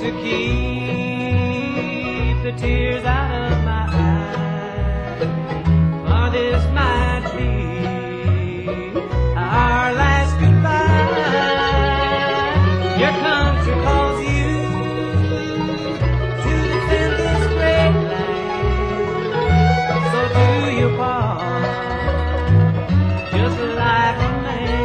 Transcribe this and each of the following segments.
to keep the tears out of my eyes, for this might be our last goodbye. Your country calls you to defend this great land, so do your part, just like a man.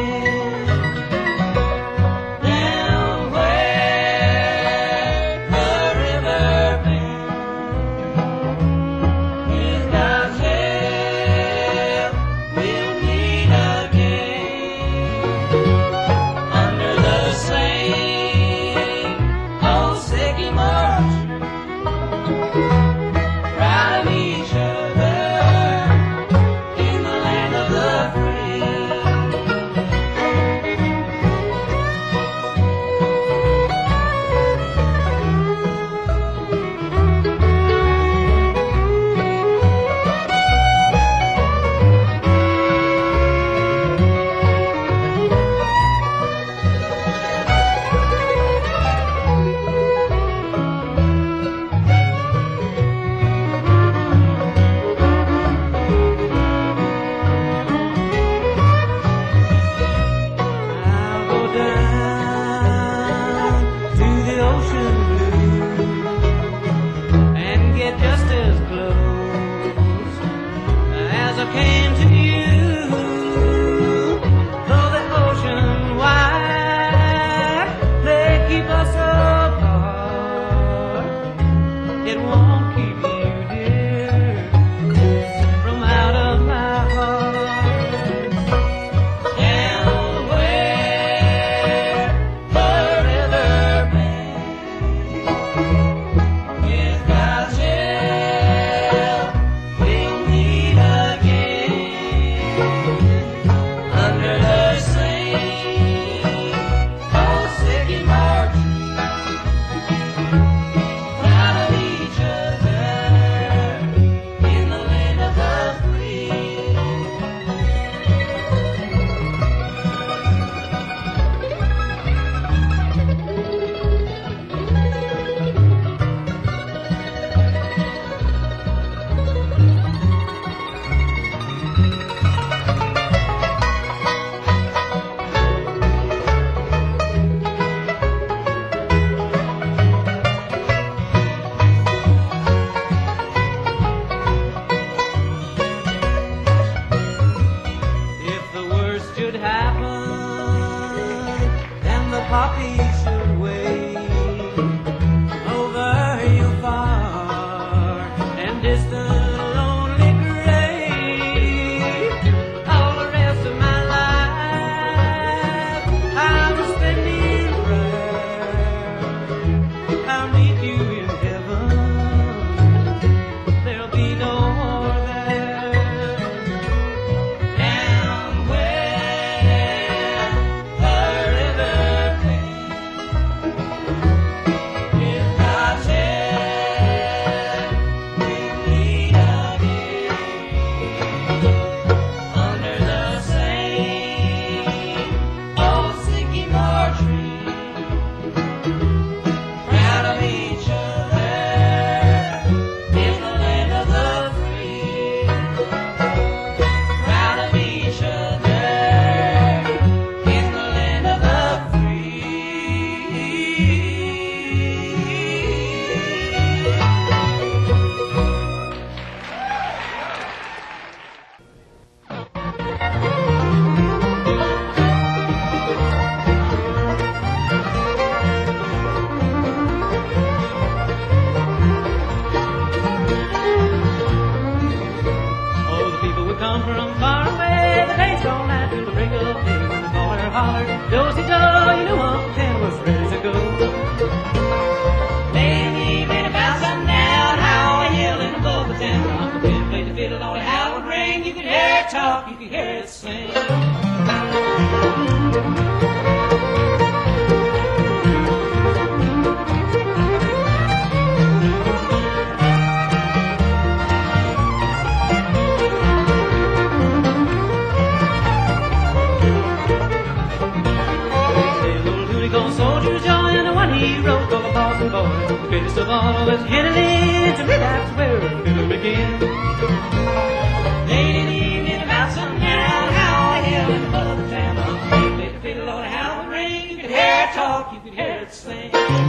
Soldiers join the one hero called a Boston boy. The greatest of all is Henry. To me, that's where the fiddle begins. Late in the evening, about sundown, how the hell in the mother town. Play the fiddle on how it ring. You could hear it talk, you could hear it sing.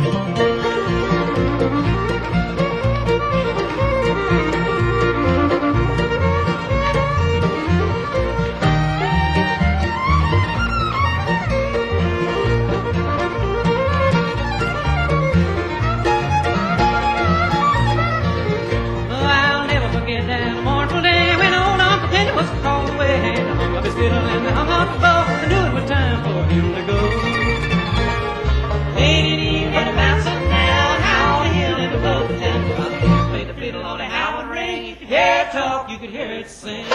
And hung up the bow, I knew it was time for him to go. Late in the evening, about sundown, how the hill in the boat town. Played the fiddle on the Howard ring. You could hear it talk, you could hear it sing.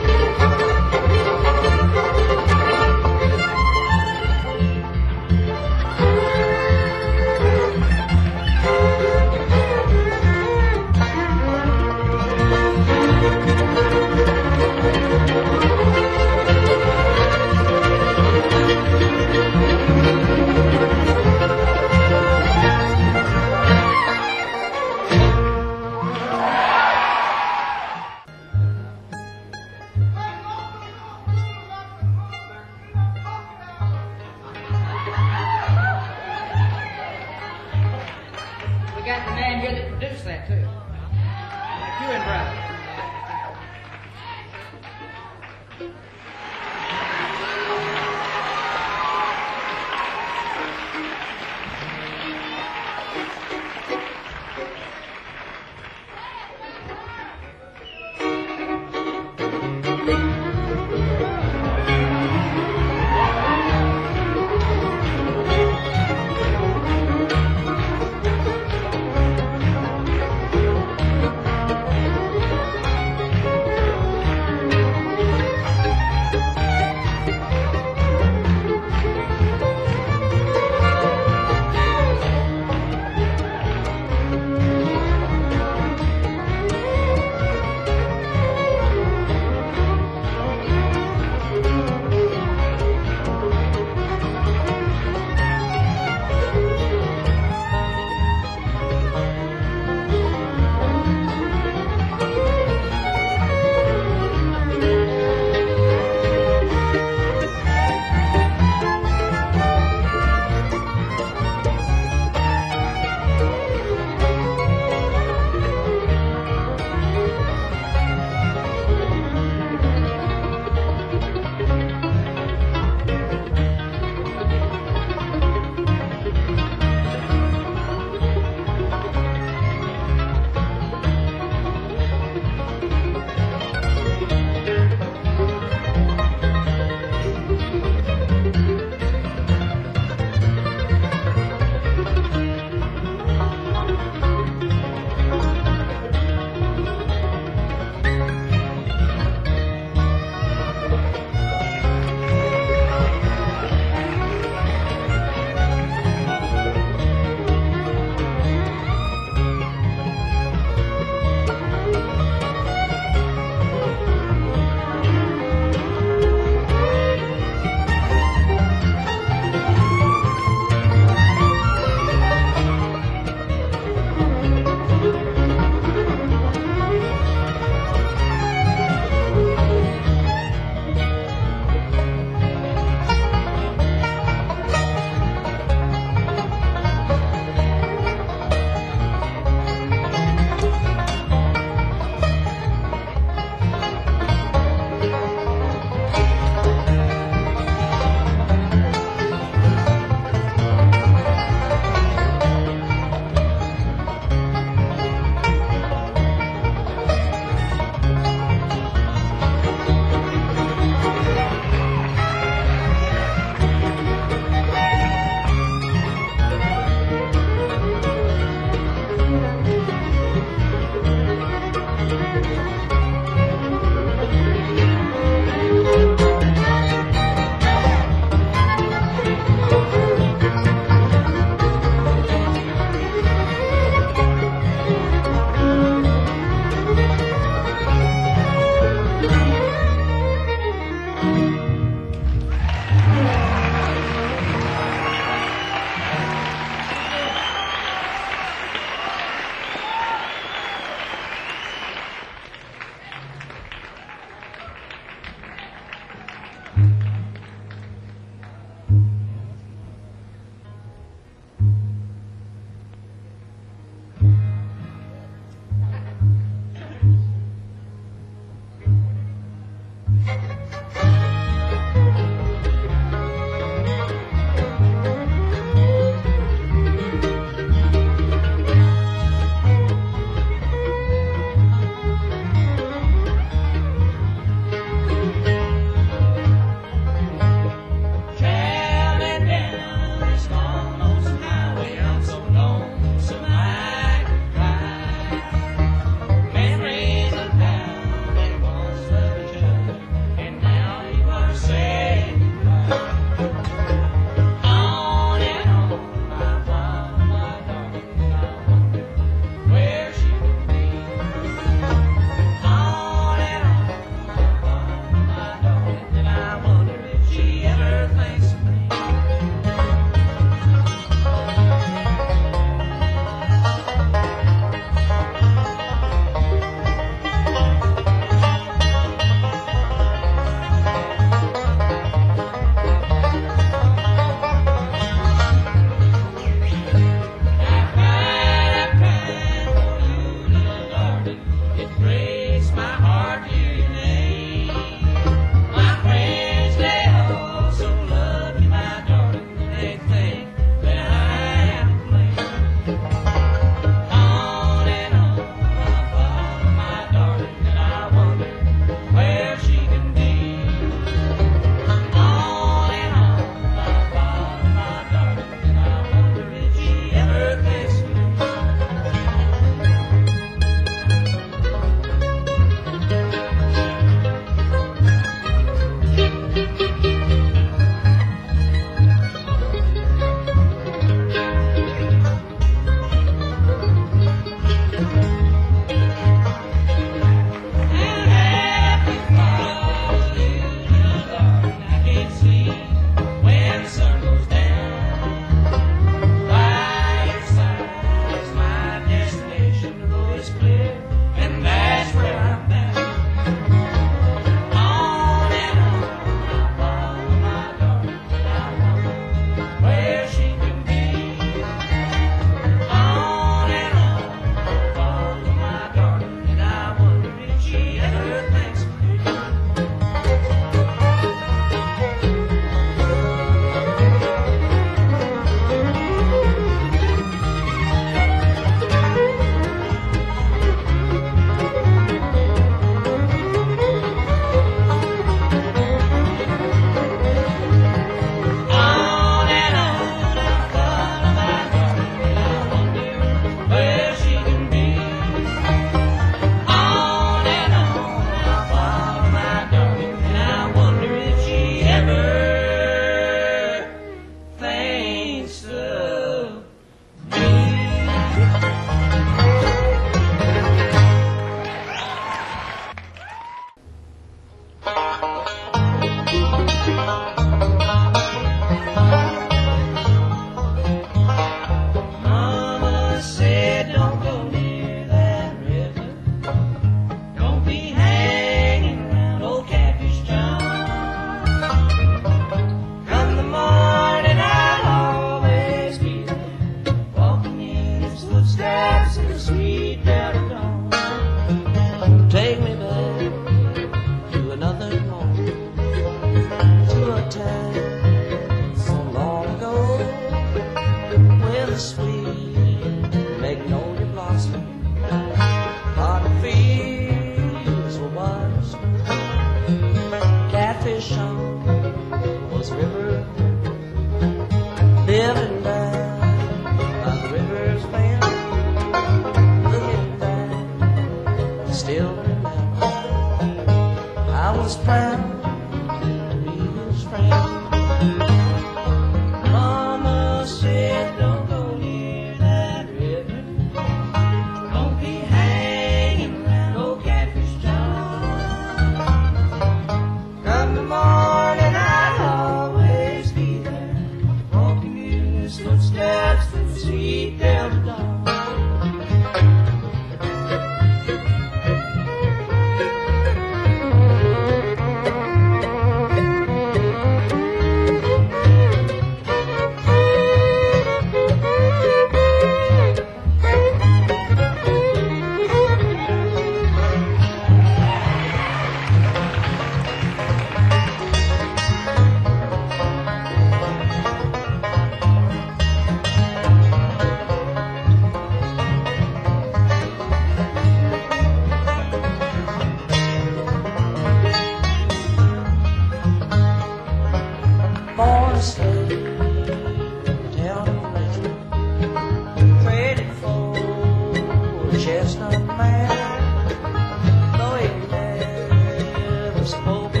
spoken.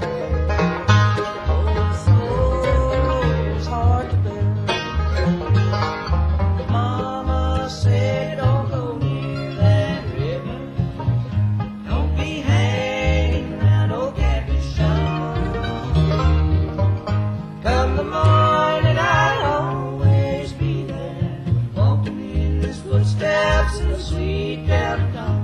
Oh, soul's hard to bear. Mama said, don't go near that river. Don't be hanging around old Catfish Shaw. Come the morning, I'll always be there, walking in his footsteps in the sweet down dawn.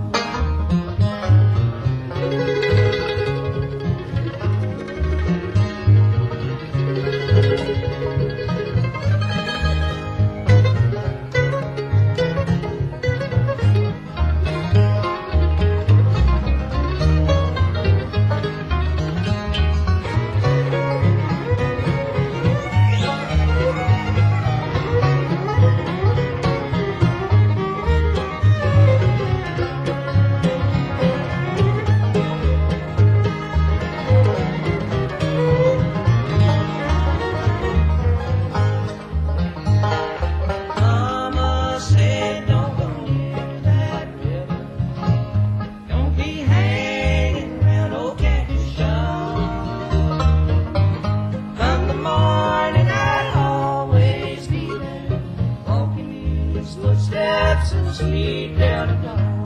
Mama said, don't go near that river. Don't be hanging around old Catfish Shaw. Come the morning, I'd always be there, walking in his footsteps in the sweet down at dawn.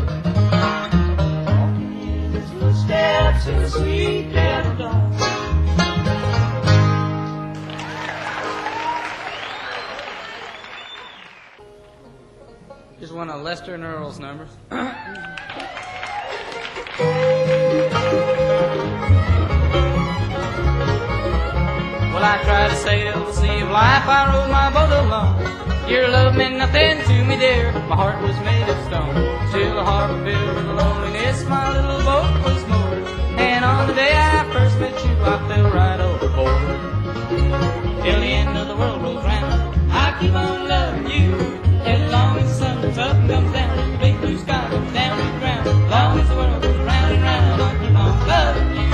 Walking in his footsteps in the sweet down at dawn. Here's one of Lester and Earl's numbers. Well, I tried to sail the sea of life, I rowed my boat along. Your love meant nothing to me, dear, my heart was made of stone. Till the harbor filled with loneliness, my little boat was moored. And on the day I first met you, I fell right overboard. Till the end of the world rolls round, I keep on loving you. As long as the sun comes up and comes down, and the big blue sky comes down to the ground, as long as the world goes round and round, I keep on loving you.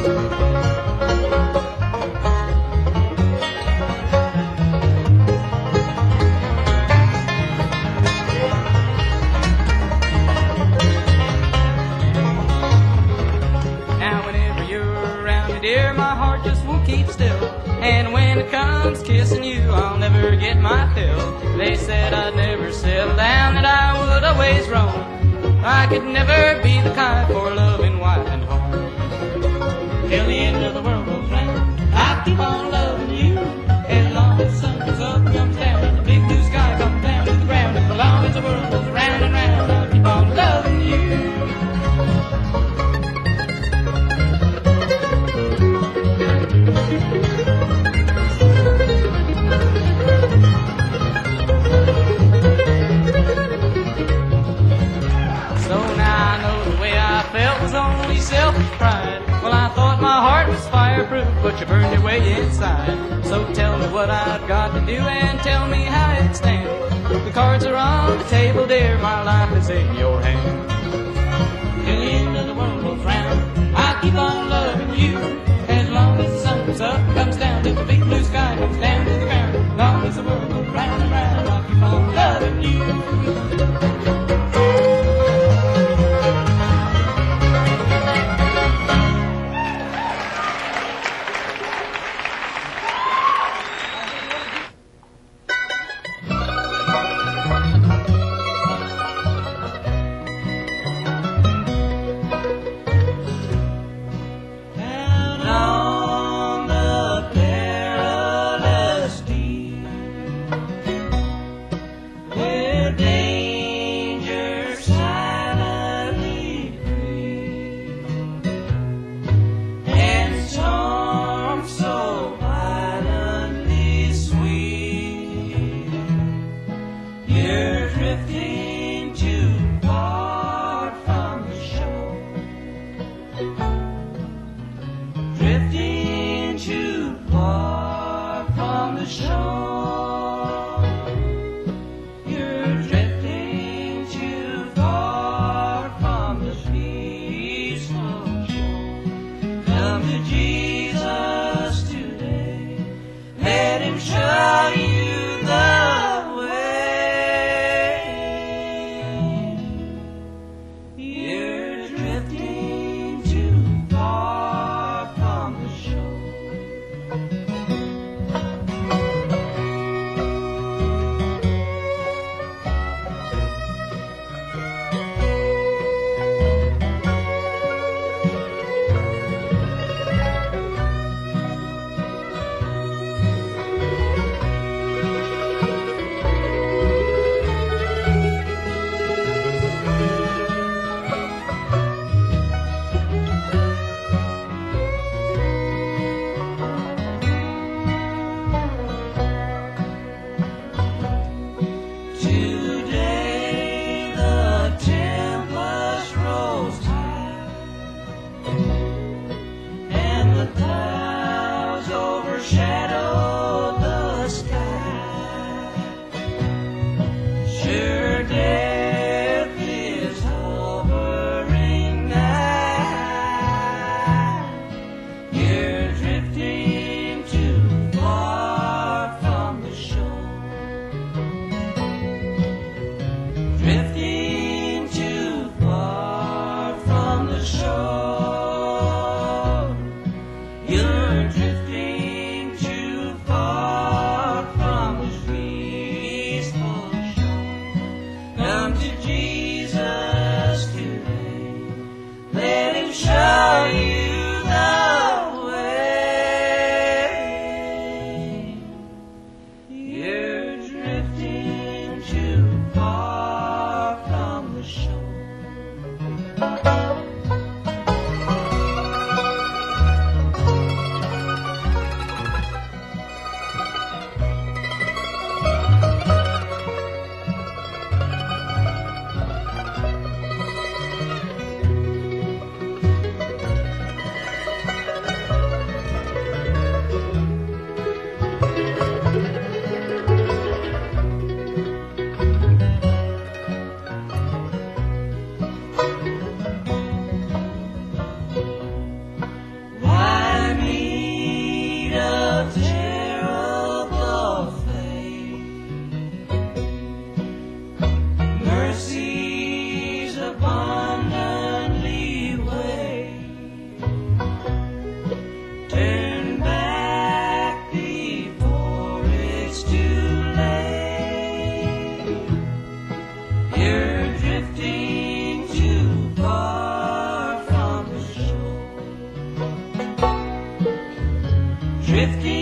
Now whenever you're around me, dear, my heart just won't keep still. And when it comes kissing you, I'll never get my fill. They said I'd never settle down, that I would always roam. I could never be the kind for loving wife and home. Till the end of the world goes round, I keep on loving you. As long as the sun comes up and comes down, and the big blue sky comes down to the ground, as long as the world goes round and round, I keep on loving you. So now I know the way I felt was only self-pride. Well, I thought my heart was fireproof, but you burned it way inside. So tell me what I've got to do and tell me how it stands. The cards are on the table, dear, my life is in your hand. Till the end of the world goes round, I keep on loving you. As long as the sun comes up and comes down, till the big blue sky comes down to the ground, as long as the world goes round and round, I keep on loving you. drifting too far. Smith King.